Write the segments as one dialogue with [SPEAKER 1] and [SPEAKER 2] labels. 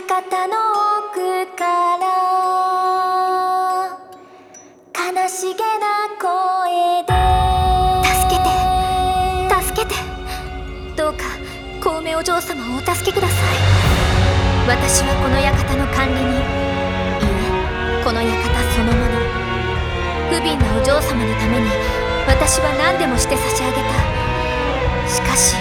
[SPEAKER 1] 館の奥から悲しげな声で助けて助けて、どうか小梅お嬢様をお助けください。私はこの館の管理人、いいえ、この館そのもの。不憫なお嬢様のために私は何でもして差し上げた。しかし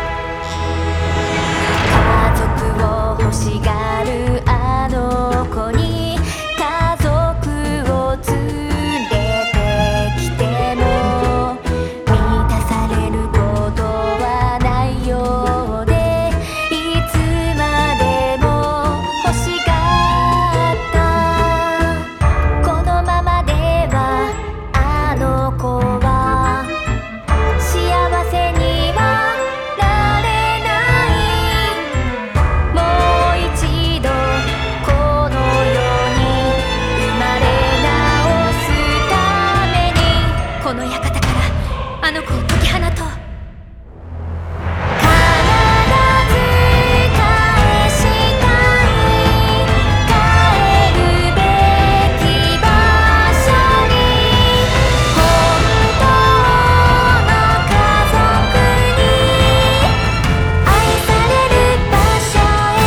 [SPEAKER 1] 家族を欲しがるあの子に家族を連れてきても満たされることはないようで、いつまでも欲しがった。このままではあの子は幸せにはなれない。もう一度この世に生まれ直すために、この館からあの子を解き放とう。必ず返したい、帰るべき場所に、本当の家族に愛される場所へ、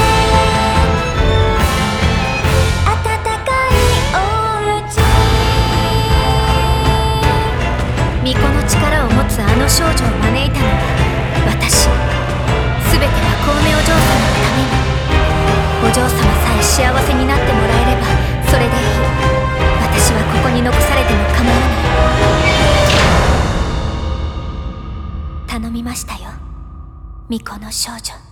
[SPEAKER 1] 温かいおうち。巫女の力を持つあの少女を招いたのは私。全ては小梅お嬢様のために。お嬢様さえ幸せになってもらえればそれでいい。私はここに残されても構わない。頼みましたよ、巫女の少女。